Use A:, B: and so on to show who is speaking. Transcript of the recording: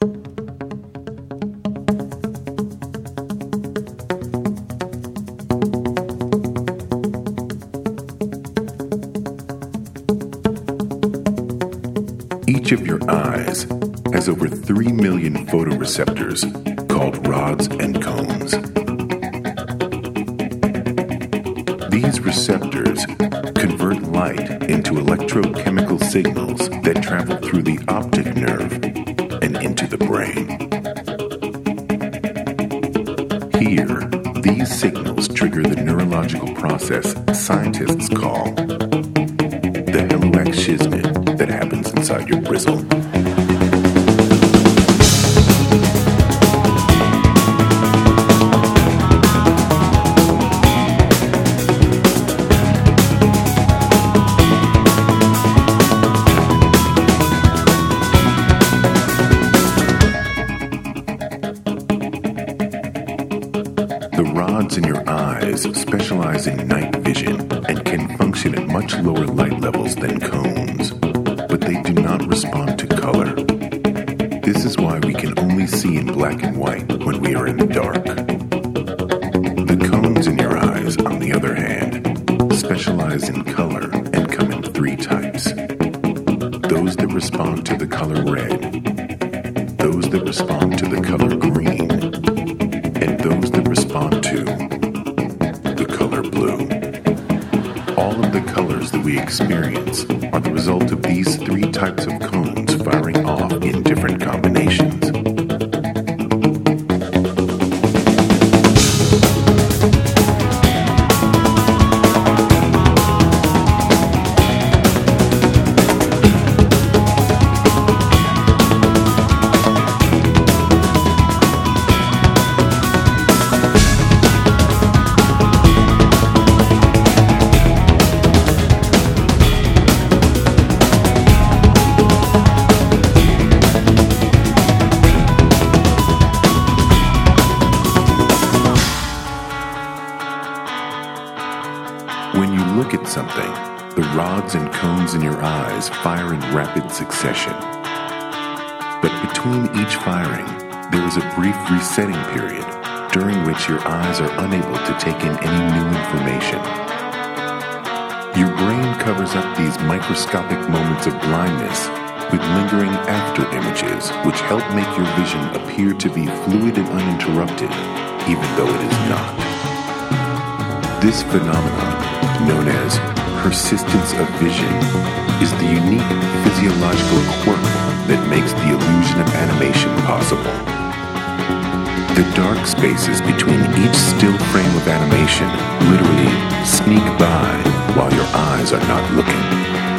A: Each of your eyes has over 3 million photoreceptors called rods and cones. These receptors convert light into electrochemical signals that travel through the optic nerve and into the brain. Here, these signals trigger the neurological process scientists call the Heliax Shiznet that happens inside your bristle. The rods in your eyes specialize in night vision and can function at much lower light levels than cones, but they do not respond to color. This is why we can only see in black and white when we are in the dark. The cones in your eyes, on the other hand, specialize in color and come in 3 types. Those that respond to the color red, those that respond to the color green, and those that respond to the color blue. All of the colors that we experience are the result of these 3 types of cones firing off in different combinations. When you look at something, the rods and cones in your eyes fire in rapid succession. But between each firing, there is a brief resetting period during which your eyes are unable to take in any new information. Your brain covers up these microscopic moments of blindness with lingering after images which help make your vision appear to be fluid and uninterrupted, even though it is not. This phenomenon, known as persistence of vision, is the unique physiological quirk that makes the illusion of animation possible. The dark spaces between each still frame of animation literally sneak by while your eyes are not looking.